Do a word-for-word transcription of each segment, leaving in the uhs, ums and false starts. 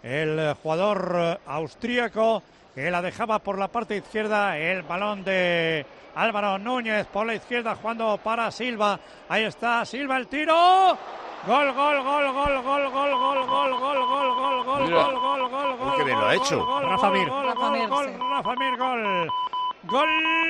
el jugador austríaco, que la dejaba por la parte izquierda. El balón de Álvaro Núñez por la izquierda, jugando para Silva. Ahí está Silva, el tiro. Gol, gol, gol, gol, gol, gol, gol, gol, gol, gol, gol, gol, Mira. gol, gol, gol, gol. Qué bien lo ha hecho. Gol, Rafa Mir. gol, Rafa Mir, gol, sí. Rafa Mir, gol. Gol.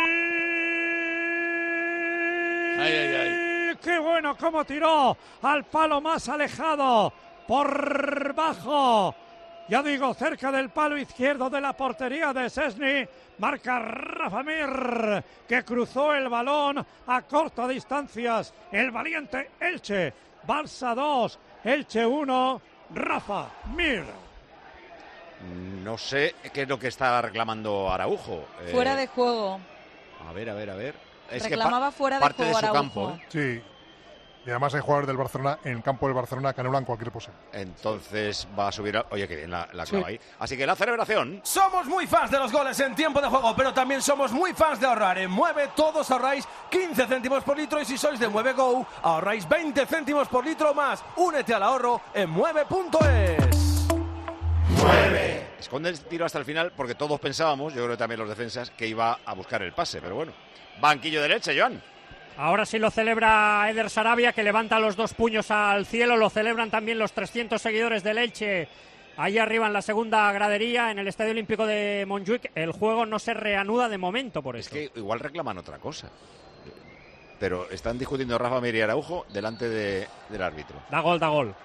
Ay, ay, ay. Qué bueno cómo tiró al palo más alejado, por bajo. Ya digo, cerca del palo izquierdo de la portería de Szczęsny. Marca Rafa Mir, que cruzó el balón a corta distancias. El valiente Elche. Barça dos, Elche uno. Rafa Mir. No sé qué es lo que está reclamando Araujo. Eh, Fuera de juego. A ver, a ver, a ver. Es Reclamaba que pa- fuera de parte juego de su Araujo. campo, ¿eh? Sí. Y además hay jugadores del Barcelona en el campo del Barcelona que anulan cualquier pose. Entonces va a subir. A... Oye, qué bien la, la Sí. clava ahí. Así que la celebración. Somos muy fans de los goles en tiempo de juego, pero también somos muy fans de ahorrar. En Mueve todos ahorráis quince céntimos por litro y si sois de Mueve Go, ahorráis veinte céntimos por litro más. Únete al ahorro en mueve punto es. Esconde el tiro hasta el final porque todos pensábamos, yo creo que también los defensas, que iba a buscar el pase. Pero bueno, banquillo derecha, Joan. Ahora sí lo celebra Eder Sarabia, que levanta los dos puños al cielo. Lo celebran también los trescientos seguidores del Elche. Ahí arriba en la segunda gradería, en el Estadio Olímpico de Montjuic. El juego no se reanuda de momento por Es eso. que igual reclaman otra cosa. Pero están discutiendo Rafa Mir y Araujo delante de, del árbitro. Da gol, da gol.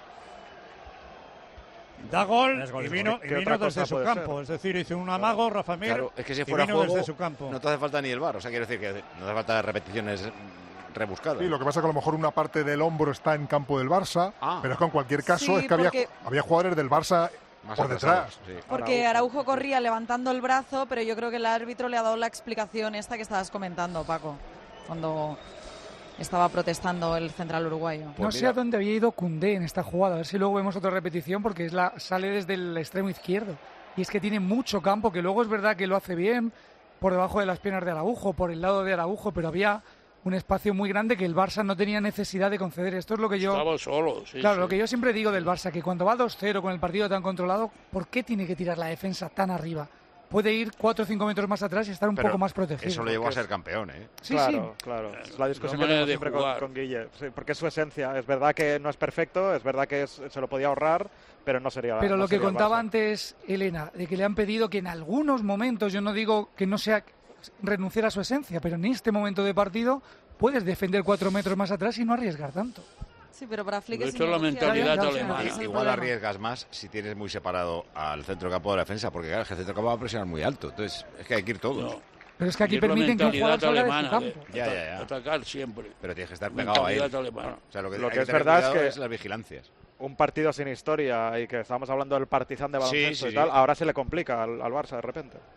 Da gol, Es gol, y es vino, gol. y ¿Qué vino otra desde cosa su puede campo. ser? Es decir, hizo un amago Rafa Mir. Claro, es que si y fuera vino juego, desde su campo. no te hace falta ni el bar. O sea, quiero decir que no hace falta repeticiones rebuscadas. Sí, lo que pasa es que a lo mejor una parte del hombro está en campo del Barça, Ah. pero es que en cualquier caso Sí, es que había, porque- había jugadores del Barça Más por atrasados, detrás. sí. Porque Araujo corría levantando el brazo, pero yo creo que el árbitro le ha dado la explicación esta que estabas comentando, Paco, cuando estaba protestando el central uruguayo. Pues No sé mira. a dónde había ido Koundé en esta jugada, a ver si luego vemos otra repetición, porque es la sale desde el extremo izquierdo. Y es que tiene mucho campo, que luego es verdad que lo hace bien, por debajo de las piernas de Araujo, por el lado de Araujo, pero había un espacio muy grande que el Barça no tenía necesidad de conceder. Esto es lo que yo... Estaba solo, sí, Claro, sí. lo que yo siempre digo del Barça, que cuando va dos cero con el partido tan controlado, ¿por qué tiene que tirar la defensa tan arriba? Puede ir cuatro o cinco metros más atrás y estar un Pero poco más protegido. Eso lo llevó a Porque ser es- campeón, ¿eh? Sí, claro, sí. claro. Es la discusión La que manera tenemos de siempre con, jugar. con Guille. Sí, porque es su esencia. Es verdad que no es perfecto, es verdad que es- se lo podía ahorrar, pero no sería. Pero no lo que sería el contaba Barça. antes Elena, de que le han pedido que en algunos momentos, yo no digo que no sea renunciar a su esencia, pero en este momento de partido puedes defender cuatro metros más atrás y no arriesgar tanto. Sí, pero para Flick Lo es hecho es la innegociable. mentalidad Ya, ya, ya, alemana. Ese es el Igual problema. arriesgas más si tienes muy separado al centro campo de la defensa, porque claro, el centro campo va a presionar muy alto. Entonces, es que hay que ir todos. No. Pero es que Y aquí es la permiten que un mentalidad jugador salga de su alemana campo. de Ya, ata- ya, ya. atacar siempre. Pero tienes que estar pegado a él. Mentalidad alemana. O sea, lo que, Lo hay que es tener verdad es cuidado que- las vigilancias. Un partido sin historia y que estábamos hablando del Partizan de baloncesto sí, y sí. tal, ahora se le complica al, al Barça de repente.